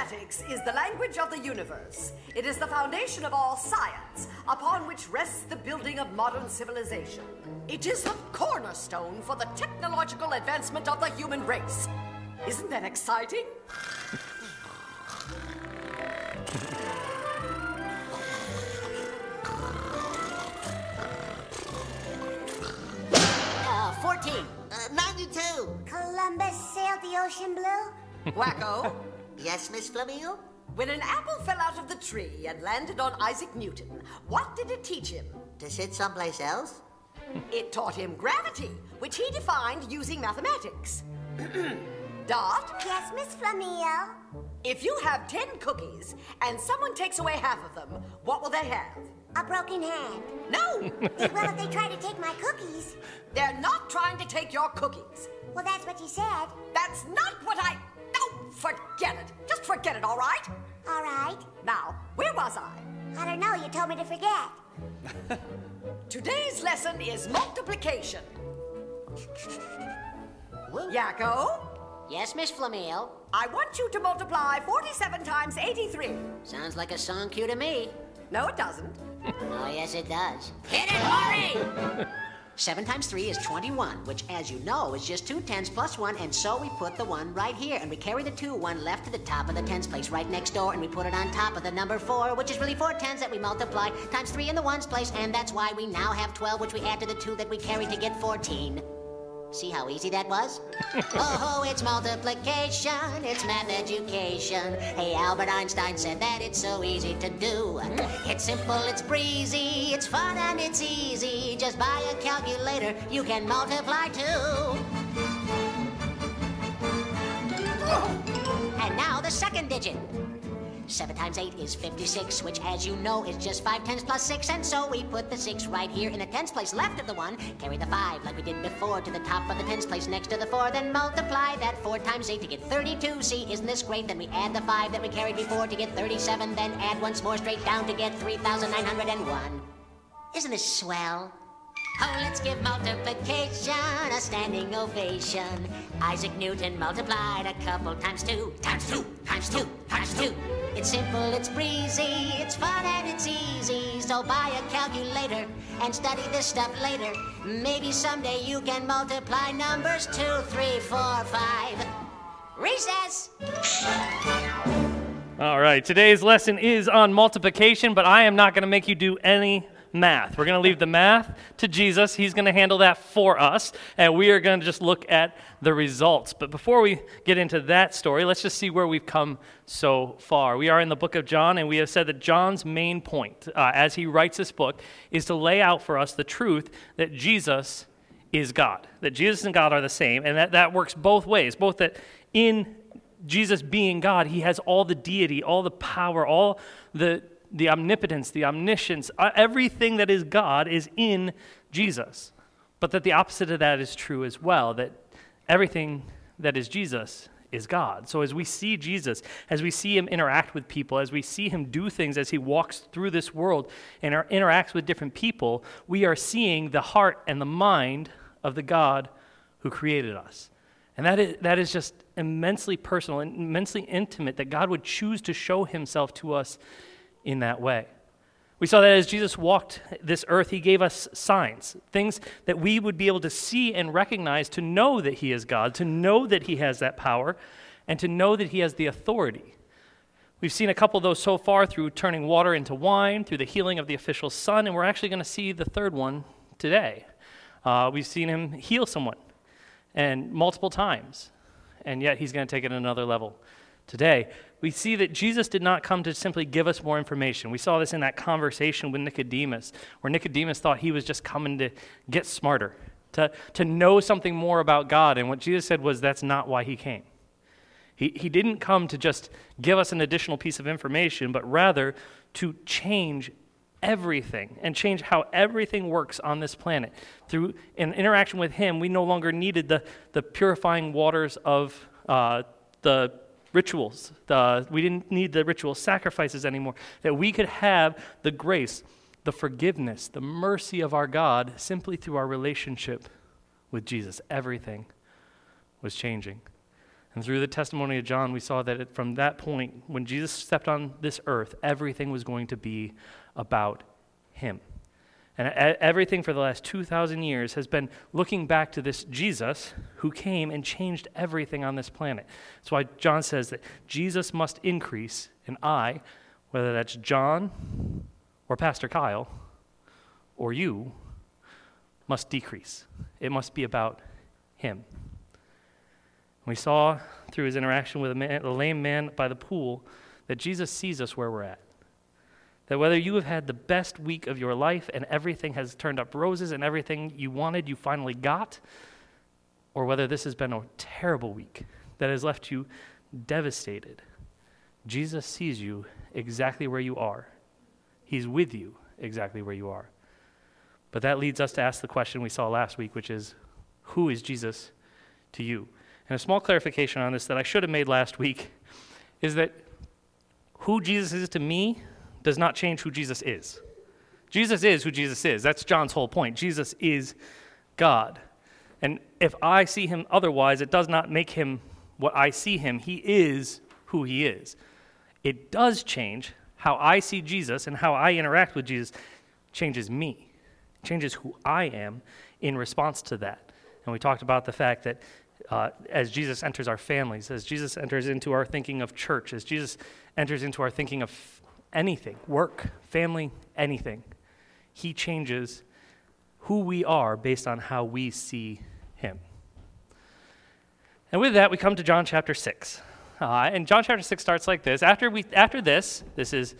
Mathematics is the language of the universe. It is the foundation of all science, upon which rests the building of modern civilization. It is the cornerstone for the technological advancement of the human race. Isn't that exciting? 14. 92. Columbus sailed the ocean blue? Wacko? Yes, Miss Flamingo? When an apple fell out of the tree and landed on Isaac Newton, what did it teach him? To sit someplace else? It taught him gravity, which he defined using mathematics. Dot? Yes, Miss Flamingo? If you have 10 cookies and someone takes away half of them, what will they have? A broken hand. No! Well, if they try to take my cookies. They're not trying to take your cookies. Well, that's what you said. That's not what I... Oh, forget it. Just forget it, all right? All right. Now, where was I? I don't know. You told me to forget. Today's lesson is multiplication. Yakko? Yes, Miss Flamingo? I want you to multiply 47 times 83. Sounds like a song cue to me. No, it doesn't. Oh, yes, it does. Hit it, Maury! 7 times 3 is 21, which, as you know, is just 2 tens plus 1, and so we put the 1 right here, and we carry the 2 1 left to the top of the tens place right next door, and we put it on top of the number 4, which is really 4 tens that we multiply, times 3 in the ones place, and that's why we now have 12, which we add to the 2 that we carry to get 14. See how easy that was? Oh, it's multiplication, it's math education. Hey, Albert Einstein said that it's so easy to do. It's simple, it's breezy, it's fun and it's easy. Just buy a calculator, you can multiply too. And now the second digit. 7 times 8 is 56, which, as you know, is just 5 tens plus 6, and so we put the 6 right here in the tens place left of the 1, carry the 5 like we did before to the top of the tens place next to the 4, then multiply that 4 times 8 to get 32. See, isn't this great? Then we add the 5 that we carried before to get 37, then add once more straight down to get 3,901. Isn't this swell? Oh, let's give multiplication a standing ovation. Isaac Newton multiplied a couple times 2, times 2, times 2, times 2. It's simple, it's breezy, it's fun and it's easy. So buy a calculator and study this stuff later. Maybe someday you can multiply numbers 2, 3, 4, 5. Recess! All right, today's lesson is on multiplication, but I am not going to make you do any math. We're going to leave the math to Jesus. He's going to handle that for us, and we are going to just look at the results. But before we get into that story, let's just see where we've come so far. We are in the book of John, and we have said that John's main point, as he writes this book, is to lay out for us the truth that Jesus is God, that Jesus and God are the same, and that works both ways, both that in Jesus being God, he has all the deity, all the power, all the omnipotence, the omniscience, everything that is God is in Jesus. But that the opposite of that is true as well, that everything that is Jesus is God. So as we see Jesus, as we see him interact with people, as we see him do things as he walks through this world and interacts with different people, we are seeing the heart and the mind of the God who created us. And that is just immensely personal and immensely intimate, that God would choose to show himself to us in that way. We saw that as Jesus walked this earth, he gave us signs, things that we would be able to see and recognize, to know that he is God, to know that he has that power, and to know that he has the authority. We've seen a couple of those so far through turning water into wine, through the healing of the official son, and we're actually going to see the third one today. We've seen him heal someone, and multiple times, and yet he's going to take it another level today. We see that Jesus did not come to simply give us more information. We saw this in that conversation with Nicodemus, where Nicodemus thought he was just coming to get smarter, to know something more about God, and what Jesus said was that's not why he came. He didn't come to just give us an additional piece of information, but rather to change everything and change how everything works on this planet. Through an interaction with him, we no longer needed the purifying waters of the rituals. We didn't need the ritual sacrifices anymore. That we could have the grace, the forgiveness, the mercy of our God simply through our relationship with Jesus. Everything was changing. And through the testimony of John, we saw that from that point, when Jesus stepped on this earth, everything was going to be about him. And everything for the last 2,000 years has been looking back to this Jesus who came and changed everything on this planet. That's why John says that Jesus must increase, and I, whether that's John or Pastor Kyle or you, must decrease. It must be about him. We saw through his interaction with a lame man by the pool that Jesus sees us where we're at. That whether you have had the best week of your life and everything has turned up roses and everything you wanted you finally got, or whether this has been a terrible week that has left you devastated, Jesus sees you exactly where you are. He's with you exactly where you are. But that leads us to ask the question we saw last week, which is, who is Jesus to you? And a small clarification on this that I should have made last week is that who Jesus is to me does not change who Jesus is. Jesus is who Jesus is. That's John's whole point. Jesus is God. And if I see him otherwise, it does not make him what I see him. He is who he is. It does change how I see Jesus and how I interact with Jesus changes me, changes who I am in response to that. And we talked about the fact that as Jesus enters our families, as Jesus enters into our thinking of church, as Jesus enters into our thinking of anything, work, family, anything, he changes who we are based on how we see him. And with that, we come to John chapter 6. And John chapter 6 starts like this. After this is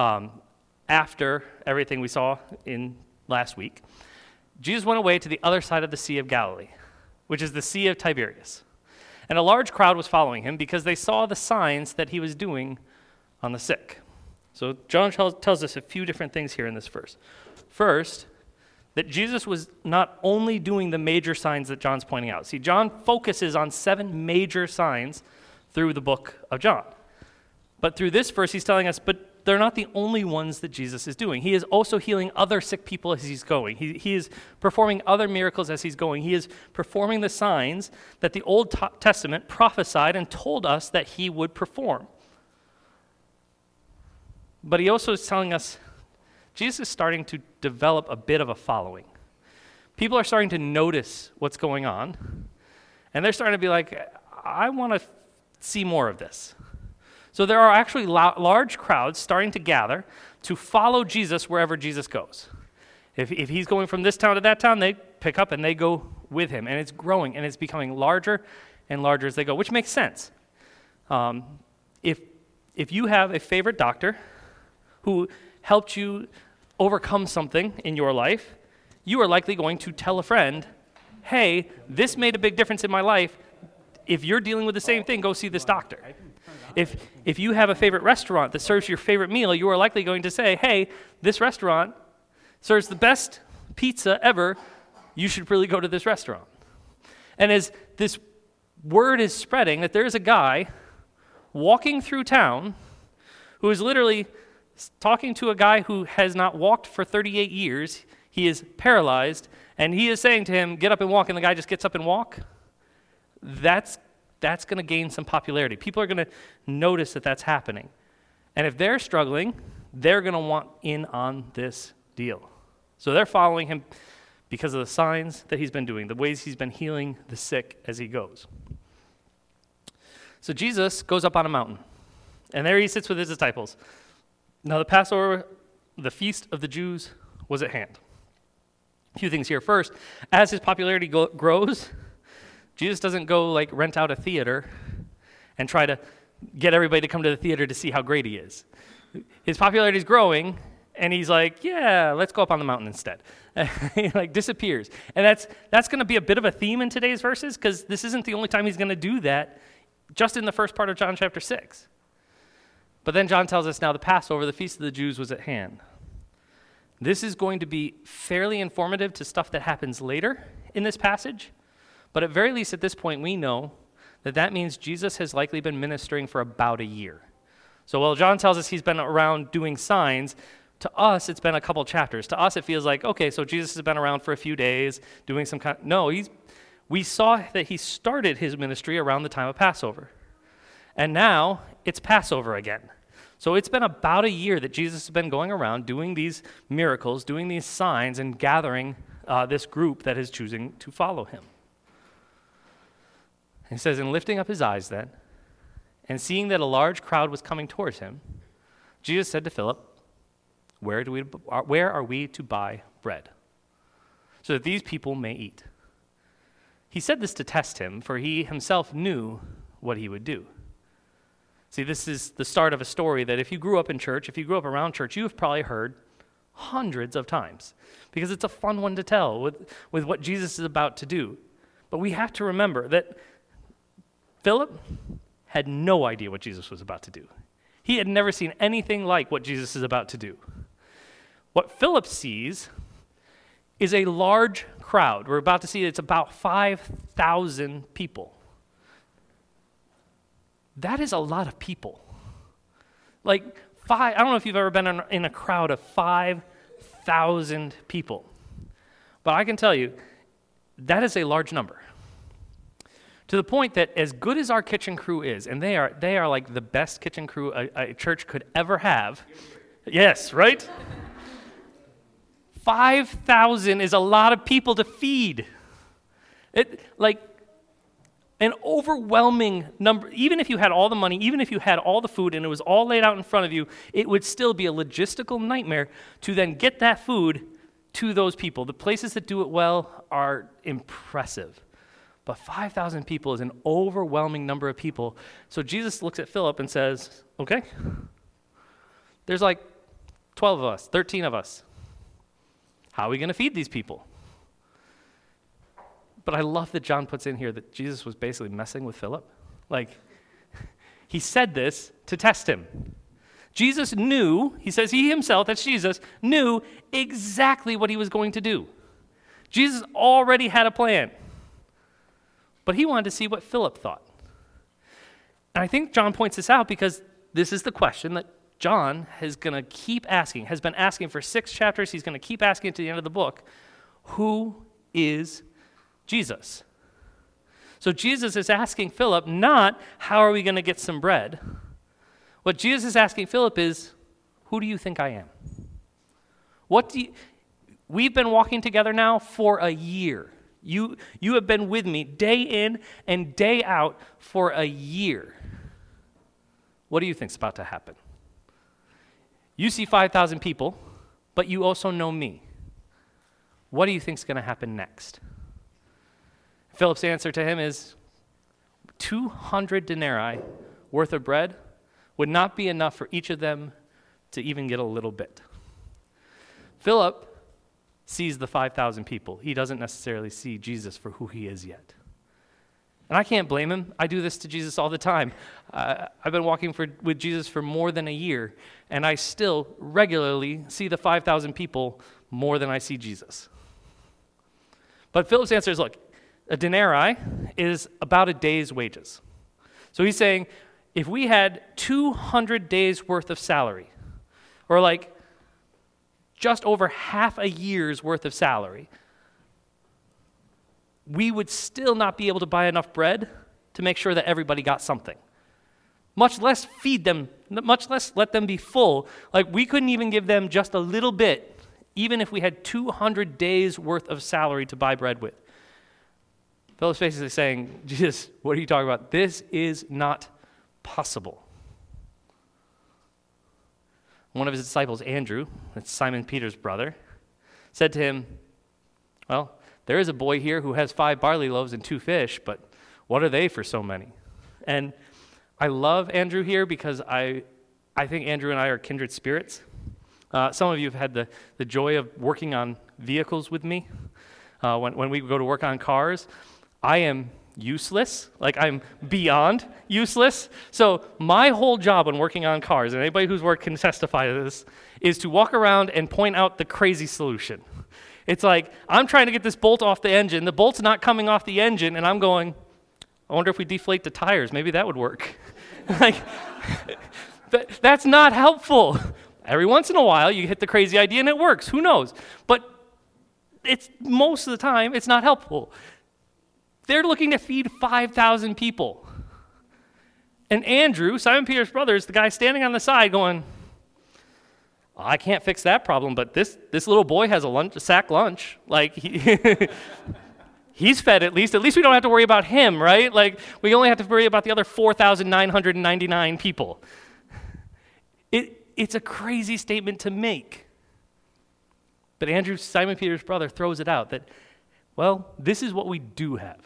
after everything we saw in last week, Jesus went away to the other side of the Sea of Galilee, which is the Sea of Tiberias. And a large crowd was following him because they saw the signs that he was doing on the sick. So John tells us a few different things here in this verse. First, that Jesus was not only doing the major signs that John's pointing out. See, John focuses on 7 major signs through the book of John. But through this verse, he's telling us, but they're not the only ones that Jesus is doing. He is also healing other sick people as he's going. He is performing other miracles as he's going. He is performing the signs that the Old Testament prophesied and told us that he would perform. But he also is telling us Jesus is starting to develop a bit of a following. People are starting to notice what's going on, and they're starting to be like, I want to see more of this. So there are actually large crowds starting to gather to follow Jesus wherever Jesus goes. If he's going from this town to that town, they pick up and they go with him, and it's growing, and it's becoming larger and larger as they go, which makes sense. If you have a favorite doctor who helped you overcome something in your life, you are likely going to tell a friend, hey, this made a big difference in my life. If you're dealing with the same thing, go see this doctor. If you have a favorite restaurant that serves your favorite meal, you are likely going to say, hey, this restaurant serves the best pizza ever. You should really go to this restaurant. And as this word is spreading that there is a guy walking through town who is literally talking to a guy who has not walked for 38 years. He is paralyzed, and he is saying to him, get up and walk, and the guy just gets up and walk. That's going to gain some popularity. People are going to notice that that's happening. And if they're struggling, they're going to want in on this deal. So they're following him because of the signs that he's been doing, the ways he's been healing the sick as he goes. So Jesus goes up on a mountain, and there he sits with his disciples. Now the Passover, the feast of the Jews, was at hand. A few things here. First, as his popularity grows, Jesus doesn't go like rent out a theater and try to get everybody to come to the theater to see how great he is. His popularity is growing, and he's like, yeah, let's go up on the mountain instead. He like disappears. And that's going to be a bit of a theme in today's verses, because this isn't the only time he's going to do that, just in the first part of John chapter 6. But then John tells us now the Passover, the feast of the Jews, was at hand. This is going to be fairly informative to stuff that happens later in this passage. But at very least at this point, we know that means Jesus has likely been ministering for about a year. So while John tells us he's been around doing signs, to us it's been a couple chapters. To us it feels like, okay, so Jesus has been around for a few days doing some kind. No, We saw that he started his ministry around the time of Passover. And now it's Passover again. So it's been about a year that Jesus has been going around doing these miracles, doing these signs, and gathering this group that is choosing to follow him. He says, "And lifting up his eyes then, and seeing that a large crowd was coming towards him, Jesus said to Philip, where are we to buy bread, so that these people may eat?" He said this to test him, for he himself knew what he would do. See, this is the start of a story that if you grew up in church, if you grew up around church, you have probably heard hundreds of times, because it's a fun one to tell with what Jesus is about to do. But we have to remember that Philip had no idea what Jesus was about to do. He had never seen anything like what Jesus is about to do. What Philip sees is a large crowd. We're about to see it's about 5,000 people. That is a lot of people. I don't know if you've ever been in a crowd of 5,000 people, but I can tell you that is a large number. To the point that as good as our kitchen crew is, and they are like the best kitchen crew a church could ever have. Yes, right? 5,000 is a lot of people to feed. An overwhelming number, even if you had all the money, even if you had all the food and it was all laid out in front of you, it would still be a logistical nightmare to then get that food to those people. The places that do it well are impressive. But 5,000 people is an overwhelming number of people. So Jesus looks at Philip and says, okay, there's 12 of us, 13 of us. How are we going to feed these people? But I love that John puts in here that Jesus was basically messing with Philip. He said this to test him. Jesus knew, he says he himself, that's Jesus, knew exactly what he was going to do. Jesus already had a plan. But he wanted to see what Philip thought. And I think John points this out because this is the question that John is going to keep asking, has been asking for 6 chapters. He's going to keep asking to the end of the book. Who is Jesus? So Jesus is asking Philip not, how are we going to get some bread? What Jesus is asking Philip is, who do you think I am? We've been walking together now for a year. You have been with me day in and day out for a year. What do you think's about to happen? You see 5,000 people, but you also know me. What do you think's going to happen next? Philip's answer to him is 200 denarii worth of bread would not be enough for each of them to even get a little bit. Philip sees the 5,000 people. He doesn't necessarily see Jesus for who he is yet. And I can't blame him. I do this to Jesus all the time. I've been walking with Jesus for more than a year, and I still regularly see the 5,000 people more than I see Jesus. But Philip's answer is, look, a denarii is about a day's wages. So he's saying, if we had 200 days worth of salary, or just over half a year's worth of salary, we would still not be able to buy enough bread to make sure that everybody got something. Much less feed them, much less let them be full. We couldn't even give them just a little bit, even if we had 200 days worth of salary to buy bread with. Philip's basically saying, Jesus, what are you talking about? This is not possible. One of his disciples, Andrew, that's Simon Peter's brother, said to him, well, there is a boy here who has 5 barley loaves and 2 fish, but what are they for so many? And I love Andrew here because I think Andrew and I are kindred spirits. Some of you have had the joy of working on vehicles with me. When we go to work on cars, I am useless. I'm beyond useless. So my whole job when working on cars, and anybody who's worked can testify to this, is to walk around and point out the crazy solution. It's I'm trying to get this bolt off the engine. The bolt's not coming off the engine, and I'm going, I wonder if we deflate the tires. Maybe that would work. That's not helpful. Every once in a while, you hit the crazy idea, and it works. Who knows? But most of the time, it's not helpful. They're looking to feed 5,000 people. And Andrew, Simon Peter's brother, is the guy standing on the side going, I can't fix that problem, but this little boy has a sack lunch. Like, he's fed at least. At least we don't have to worry about him, right? Like, we only have to worry about the other 4,999 people. It's a crazy statement to make. But Andrew, Simon Peter's brother, throws it out that, well, this is what we do have.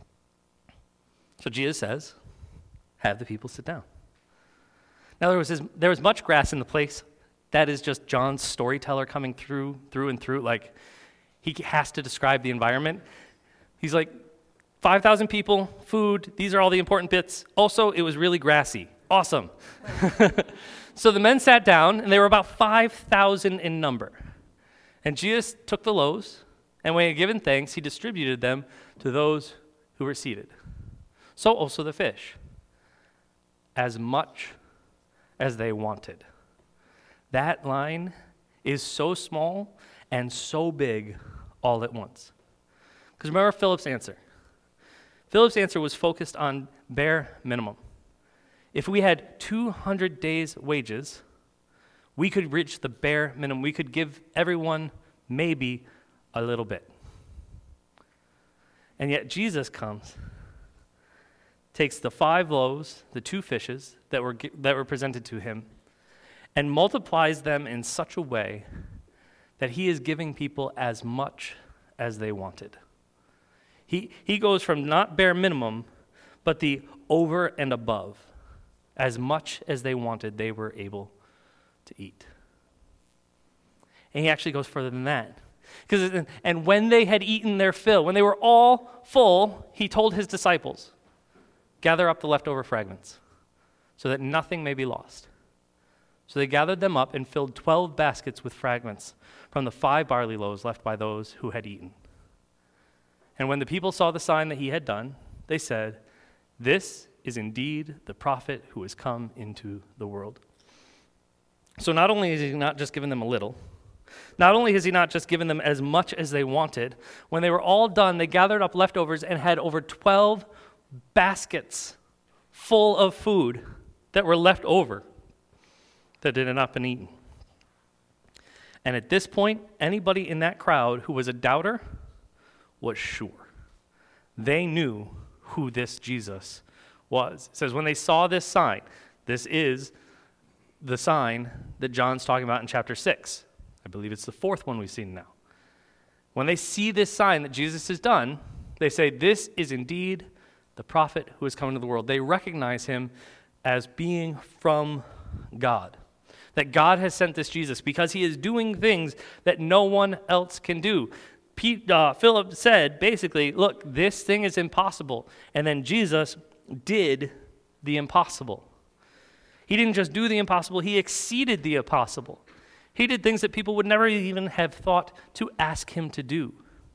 So Jesus says, have the people sit down. Now, there was much grass in the place. That is just John's storyteller coming through and through. Like, he has to describe the environment. He's like, 5,000 people, food, these are all the important bits. Also, it was really grassy. Awesome. So the men sat down, and they were about 5,000 in number. And Jesus took the loaves, and when he had given thanks, he distributed them to those who were seated. So also the fish, as much as they wanted. That line is so small and so big all at once. Because remember Philip's answer. Philip's answer was focused on bare minimum. If we had 200 days' wages, we could reach the bare minimum. We could give everyone maybe a little bit. And yet Jesus comes, takes the 5 loaves, the 2 fishes that were presented to him, and multiplies them in such a way that he is giving people as much as they wanted. He goes from not bare minimum, but the over and above. As much as they wanted, they were able to eat. And he actually goes further than that. And when they had eaten their fill, when they were all full, he told his disciples, gather up the leftover fragments so that nothing may be lost. So they gathered them up and filled 12 baskets with fragments from the 5 barley loaves left by those who had eaten. And when the people saw the sign that he had done, they said, this is indeed the prophet who has come into the world. So not only has he not just given them a little, not only has he not just given them as much as they wanted, when they were all done, they gathered up leftovers and had over 12 baskets full of food that were left over that had not been eaten. And at this point, anybody in that crowd who was a doubter was sure. They knew who this Jesus was. It says when they saw this sign, this is the sign that John's talking about in chapter 6. I believe it's the 4th one we've seen now. When they see this sign that Jesus has done, they say, this is indeed the prophet who is coming to the world. They recognize him as being from God. That God has sent this Jesus because he is doing things that no one else can do. Philip said, basically, look, this thing is impossible. And then Jesus did the impossible. He didn't just do the impossible, he exceeded the impossible. He did things that people would never even have thought to ask him to do.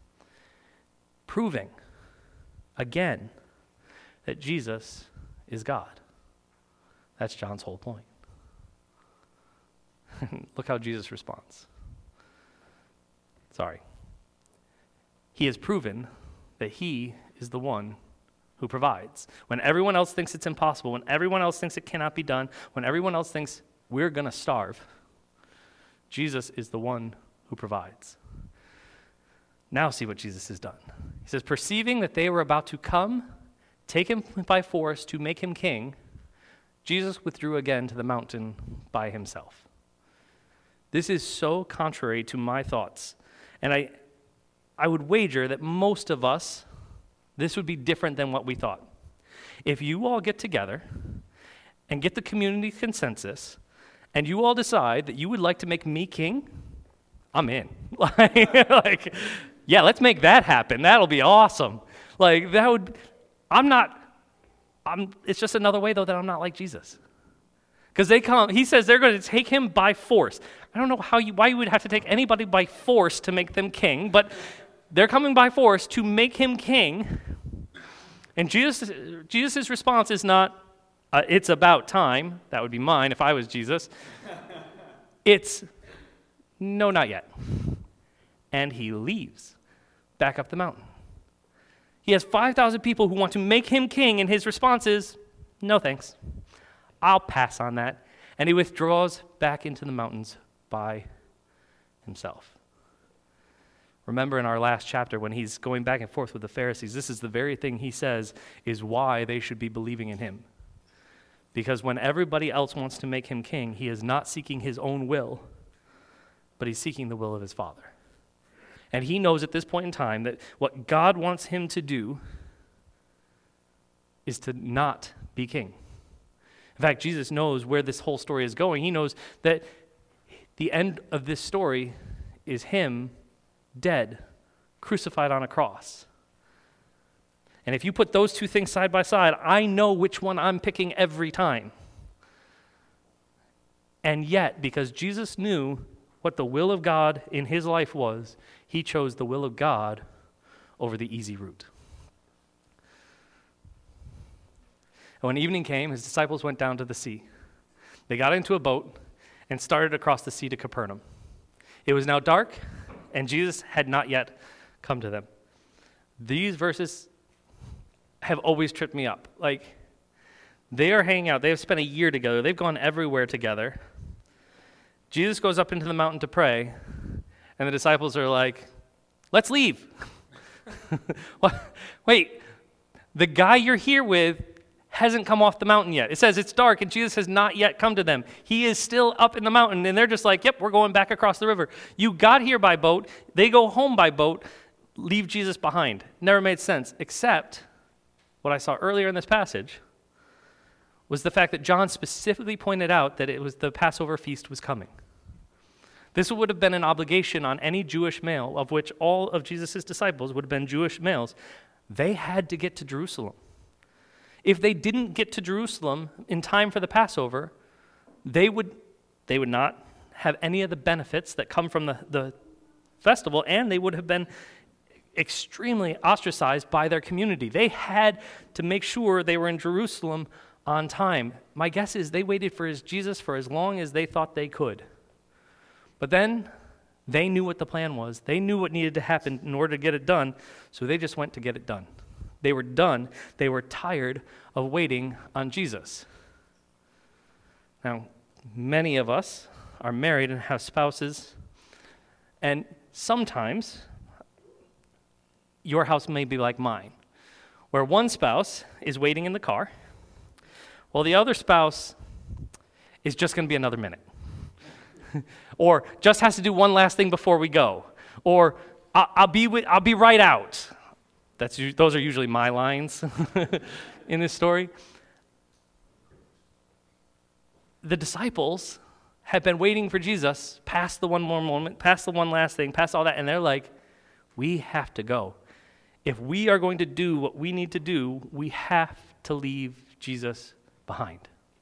Proving, again, that Jesus is God. That's John's whole point. Look how Jesus responds. Sorry. He has proven that he is the one who provides. When everyone else thinks it's impossible, when everyone else thinks it cannot be done, when everyone else thinks we're going to starve, Jesus is the one who provides. Now see what Jesus has done. He says, perceiving that they were about to come, take him by force to make him king, Jesus withdrew again to the mountain by himself. This is so contrary to my thoughts. And I would wager that most of us, this would be different than what we thought. If you all get together and get the community consensus, and you all decide that you would like to make me king, I'm in. Yeah, let's make that happen. That'll be awesome. It's just another way, though, that I'm not like Jesus. Because he says they're going to take him by force. I don't know why you would have to take anybody by force to make them king, but they're coming by force to make him king. And Jesus' response is not, it's about time. That would be mine if I was Jesus. It's, no, not yet. And he leaves back up the mountain. He has 5,000 people who want to make him king, and his response is, no thanks. I'll pass on that. And he withdraws back into the mountains by himself. Remember in our last chapter when he's going back and forth with the Pharisees, this is the very thing he says is why they should be believing in him. Because when everybody else wants to make him king, he is not seeking his own will, but he's seeking the will of his Father. And he knows at this point in time that what God wants him to do is to not be king. In fact, Jesus knows where this whole story is going. He knows that the end of this story is him dead, crucified on a cross. And if you put those two things side by side, I know which one I'm picking every time. And yet, because Jesus knew what the will of God in his life was, he chose the will of God over the easy route. And when evening came, his disciples went down to the sea. They got into a boat and started across the sea to Capernaum. It was now dark, and Jesus had not yet come to them. These verses have always tripped me up. Like, they are hanging out. They have spent a year together. They've gone everywhere together. Jesus goes up into the mountain to pray, and the disciples are like, let's leave. Wait, the guy you're here with hasn't come off the mountain yet. It says it's dark, and Jesus has not yet come to them. He is still up in the mountain, and they're just like, yep, we're going back across the river. You got here by boat. They go home by boat. Leave Jesus behind. Never made sense, except what I saw earlier in this passage was the fact that John specifically pointed out that it was the Passover feast was coming. This would have been an obligation on any Jewish male, of which all of Jesus' disciples would have been Jewish males. They had to get to Jerusalem. If they didn't get to Jerusalem in time for the Passover, they would not have any of the benefits that come from the festival, and they would have been extremely ostracized by their community. They had to make sure they were in Jerusalem on time. My guess is they waited for Jesus for as long as they thought they could. But then they knew what the plan was. They knew what needed to happen in order to get it done, so they just went to get it done. They were done. They were tired of waiting on Jesus. Now, many of us are married and have spouses, and sometimes your house may be like mine, where one spouse is waiting in the car, while the other spouse is just going to be another minute. Or just has to do one last thing before we go. Or I'll be right out. Those are usually my lines in this story. The disciples have been waiting for Jesus past the one more moment, past the one last thing, past all that, and they're like, we have to go. If we are going to do what we need to do, we have to leave Jesus behind.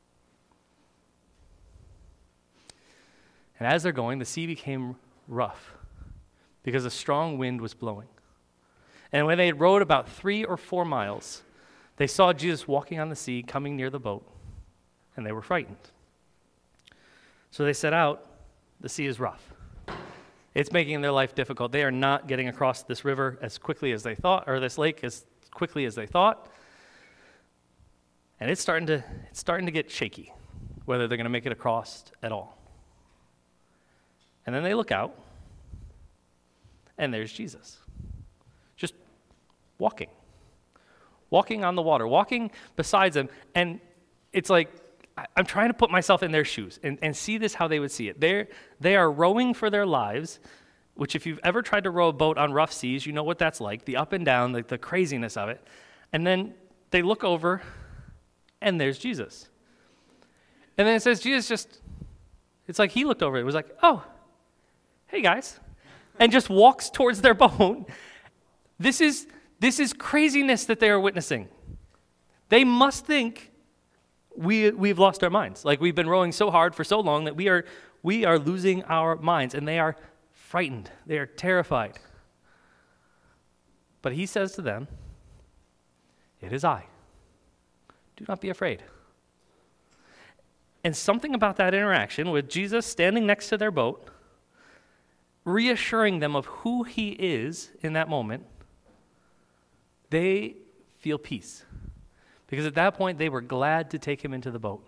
And as they're going, the sea became rough because a strong wind was blowing. And when they had rowed about 3 or 4 miles, they saw Jesus walking on the sea, coming near the boat, and they were frightened. So they set out. The sea is rough. It's making their life difficult. They are not getting across this river as quickly as they thought, or this lake as quickly as they thought. And it's starting to get shaky, whether they're going to make it across at all. And then they look out, and there's Jesus, just walking on the water, walking beside them. And it's like, I'm trying to put myself in their shoes and see this how they would see it. They are rowing for their lives, which if you've ever tried to row a boat on rough seas, you know what that's like, the up and down, the craziness of it. And then they look over, and there's Jesus. And then it says Jesus it's like he looked over, it was like, oh, hey guys, and just walks towards their boat. This is craziness that they are witnessing. They must think we've lost our minds. Like we've been rowing so hard for so long that we are losing our minds, and they are frightened. They are terrified. But he says to them, it is I. Do not be afraid. And something about that interaction with Jesus standing next to their boat, reassuring them of who he is in that moment, they feel peace. Because at that point, they were glad to take him into the boat.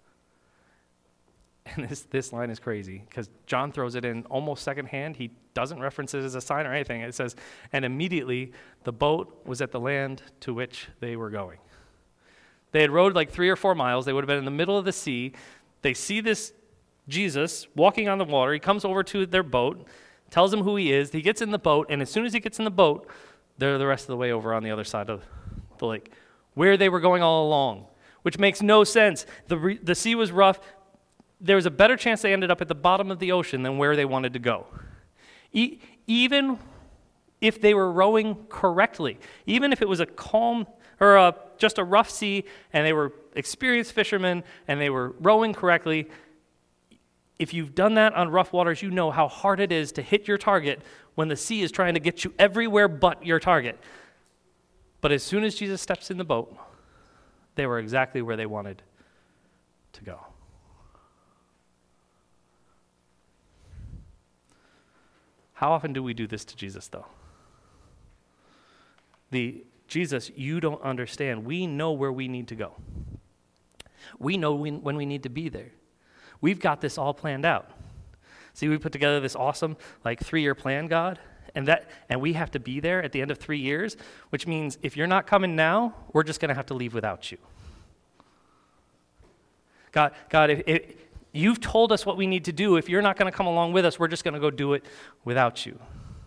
And this line is crazy because John throws it in almost secondhand. He doesn't reference it as a sign or anything. It says, and immediately the boat was at the land to which they were going. They had rowed like 3 or 4 miles. They would have been in the middle of the sea. They see this Jesus walking on the water. He comes over to their boat, tells them who he is. He gets in the boat, and as soon as he gets in the boat, they're the rest of the way over on the other side of the lake, where they were going all along, which makes no sense. The sea was rough. There was a better chance they ended up at the bottom of the ocean than where they wanted to go. Even if they were rowing correctly, even if it was a calm or just a rough sea and they were experienced fishermen and they were rowing correctly, if you've done that on rough waters, you know how hard it is to hit your target when the sea is trying to get you everywhere but your target. But as soon as Jesus steps in the boat, they were exactly where they wanted to go. How often do we do this to Jesus, though? Jesus, you don't understand. We know where we need to go. We know when we need to be there. We've got this all planned out. See, we put together this awesome 3-year plan, God, and we have to be there at the end of 3 years, which means if you're not coming now, we're just going to have to leave without you. God, if you've told us what we need to do. If you're not going to come along with us, we're just going to go do it without you.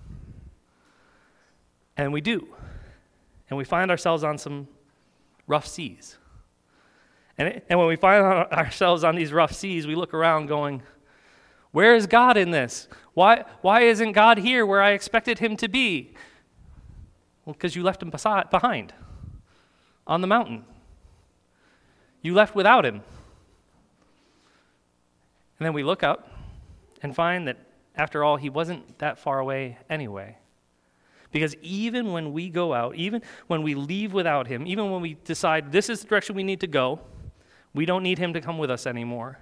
And we do. And we find ourselves on some rough seas. And when we find ourselves on these rough seas, we look around going, where is God in this? Why isn't God here where I expected him to be? Well, because you left him behind on the mountain. You left without him. And then we look up and find that, after all, he wasn't that far away anyway. Because even when we go out, even when we leave without him, even when we decide this is the direction we need to go, we don't need him to come with us anymore,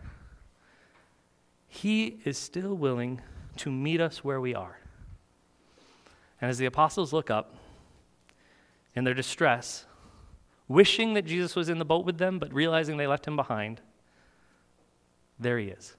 he is still willing to meet us where we are. And as the apostles look up in their distress, wishing that Jesus was in the boat with them, but realizing they left him behind, there he is.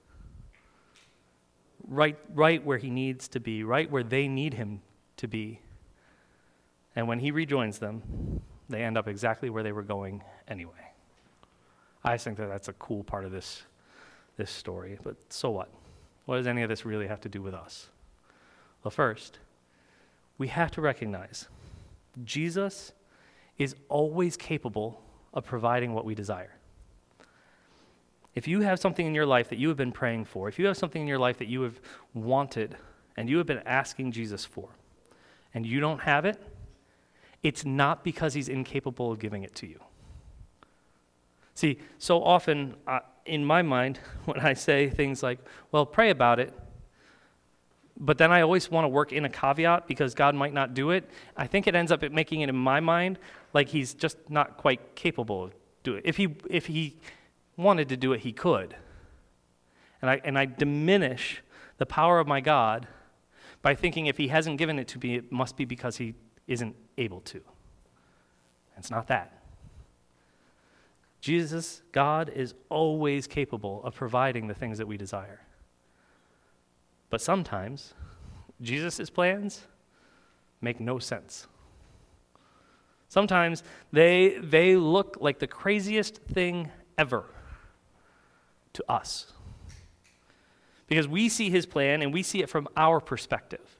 Right where he needs to be, right where they need him to be. And when he rejoins them, they end up exactly where they were going anyway. I just think that that's a cool part of this story. But so what? What does any of this really have to do with us? Well, first, we have to recognize Jesus is always capable of providing what we desire. If you have something in your life that you have been praying for, if you have something in your life that you have wanted and you have been asking Jesus for, and you don't have it, it's not because he's incapable of giving it to you. See, so often in my mind, when I say things like, well, pray about it, but then I always want to work in a caveat because God might not do it, I think it ends up making it in my mind like he's just not quite capable of doing it. If he wanted to do it, he could. And I diminish the power of my God by thinking if he hasn't given it to me, it must be because he isn't able to. It's not that. Jesus, God, is always capable of providing the things that we desire. But sometimes, Jesus' plans make no sense. Sometimes they look like the craziest thing ever to us. Because we see his plan and we see it from our perspective.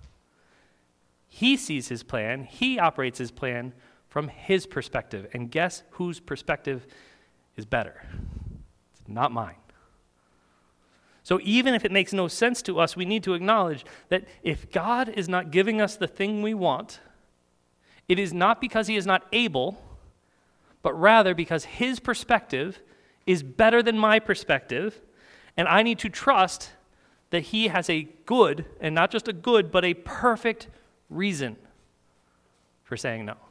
He sees his plan, he operates his plan from his perspective. And guess whose perspective is better? It's not mine. So even if it makes no sense to us, we need to acknowledge that if God is not giving us the thing we want, it is not because he is not able, but rather because his perspective is better than my perspective, and I need to trust that he has a good, and not just a good, but a perfect reason for saying no.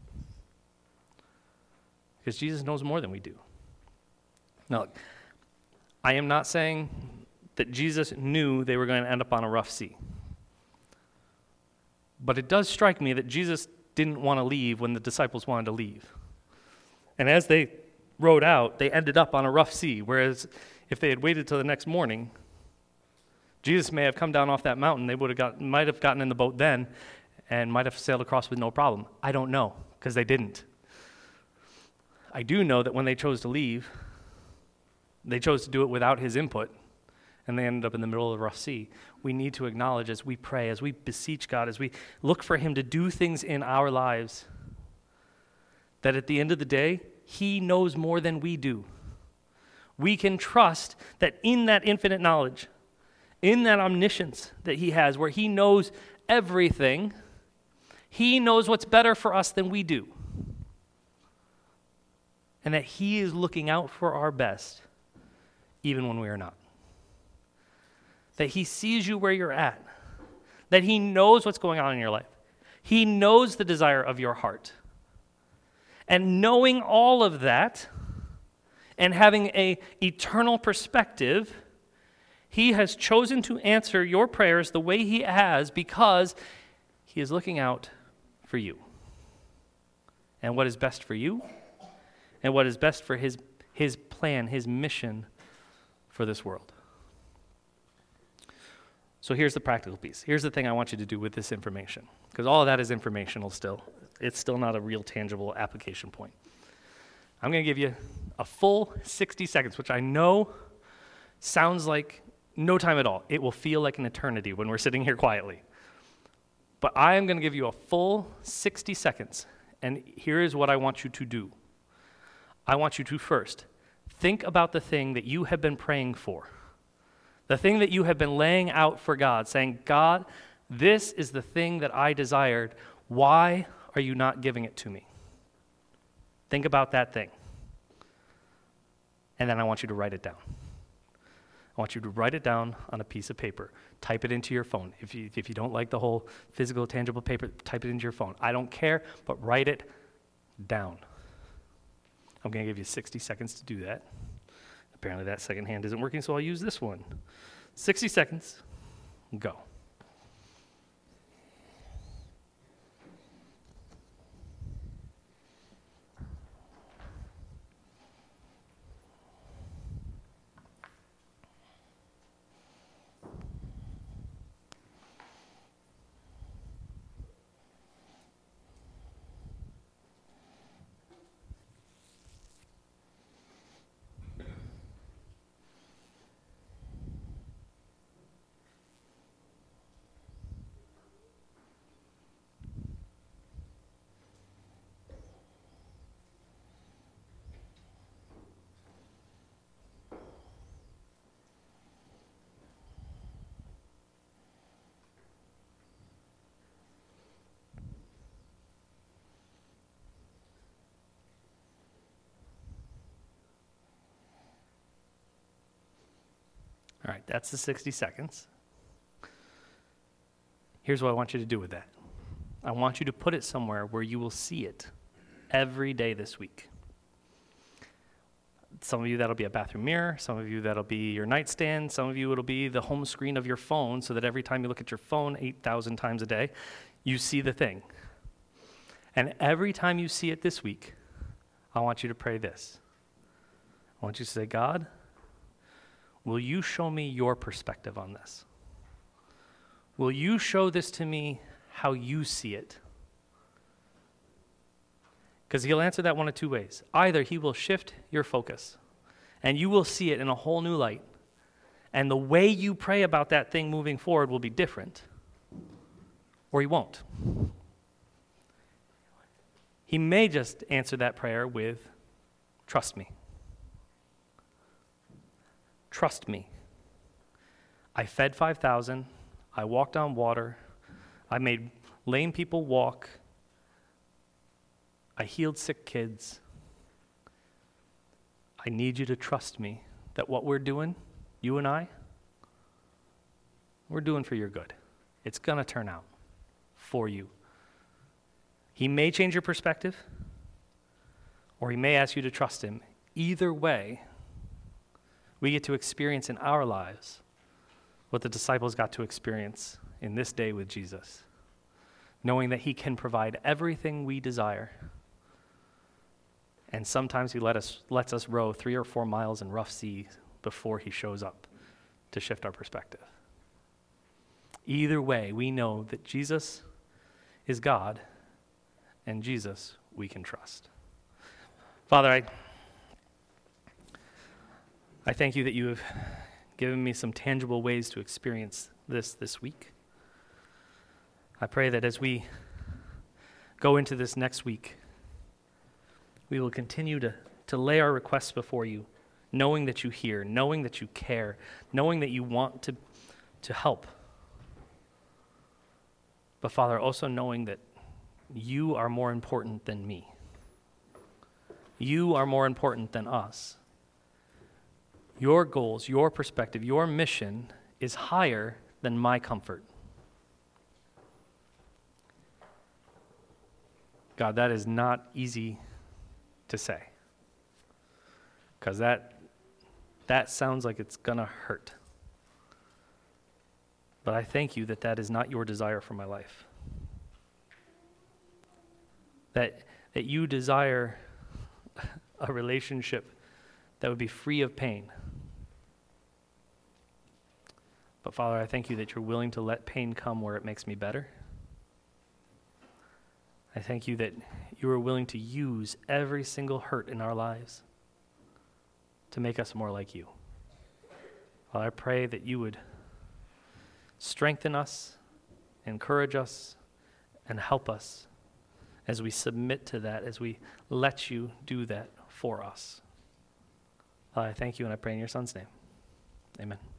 Because Jesus knows more than we do. Now, look, I am not saying that Jesus knew they were going to end up on a rough sea. But it does strike me that Jesus didn't want to leave when the disciples wanted to leave. And as they rowed out, they ended up on a rough sea, whereas if they had waited till the next morning, Jesus may have come down off that mountain. They might have gotten in the boat then and might have sailed across with no problem. I don't know, because they didn't. I do know that when they chose to leave, they chose to do it without his input, and they ended up in the middle of the rough sea. We need to acknowledge as we pray, as we beseech God, as we look for him to do things in our lives, that at the end of the day, he knows more than we do. We can trust that in that infinite knowledge, in that omniscience that he has, where he knows everything, he knows what's better for us than we do. And that he is looking out for our best, even when we are not. That he sees you where you're at. That he knows what's going on in your life. He knows the desire of your heart. And knowing all of that, and having an eternal perspective, he has chosen to answer your prayers the way he has because he is looking out for you. And what is best for you, and what is best for his plan, his mission for this world. So here's the practical piece. Here's the thing I want you to do with this information, because all of that is informational still. It's still not a real tangible application point. I'm going to give you a full 60 seconds, which I know sounds like no time at all. It will feel like an eternity when we're sitting here quietly. But I am going to give you a full 60 seconds, and here is what I want you to do. I want you to first think about the thing that you have been praying for, the thing that you have been laying out for God, saying, God, this is the thing that I desired. Why are you not giving it to me? Think about that thing. And then I want you to write it down. I want you to write it down on a piece of paper. Type it into your phone. If you don't like the whole physical, tangible paper, type it into your phone. I don't care, but write it down. I'm going to give you 60 seconds to do that. Apparently that second hand isn't working, so I'll use this one. 60 seconds. Go. All right, that's the 60 seconds. Here's what I want you to do with that. I want you to put it somewhere where you will see it every day this week. Some of you, that'll be a bathroom mirror. Some of you, that'll be your nightstand. Some of you, it'll be the home screen of your phone, so that every time you look at your phone 8,000 times a day, you see the thing. And every time you see it this week, I want you to pray this. I want you to say, God, will you show me your perspective on this? Will you show this to me how you see it? Because he'll answer that one of two ways. Either he will shift your focus, and you will see it in a whole new light, and the way you pray about that thing moving forward will be different, or he won't. He may just answer that prayer with, trust me. Trust me. I fed 5,000. I walked on water. I made lame people walk. I healed sick kids. I need you to trust me that what we're doing, you and I, we're doing for your good. It's going to turn out for you. He may change your perspective, or he may ask you to trust him. Either way, we get to experience in our lives what the disciples got to experience in this day with Jesus. knowing that he can provide everything we desire. And sometimes he lets us row 3 or 4 miles in rough sea before he shows up to shift our perspective. Either way, we know that Jesus is God, and Jesus we can trust. Father, I thank you that you have given me some tangible ways to experience this week. I pray that as we go into this next week, we will continue to lay our requests before you, knowing that you hear, knowing that you care, knowing that you want to help. But Father, also knowing that you are more important than me. You are more important than us. Your goals, your perspective, your mission is higher than my comfort. God, that is not easy to say, because that sounds like it's gonna hurt. But I thank you that that is not your desire for my life. That you desire a relationship that would be free of pain. But Father, I thank you that you're willing to let pain come where it makes me better. I thank you that you are willing to use every single hurt in our lives to make us more like you. Father, I pray that you would strengthen us, encourage us, and help us as we submit to that, as we let you do that for us. I thank you, and I pray in your Son's name. Amen.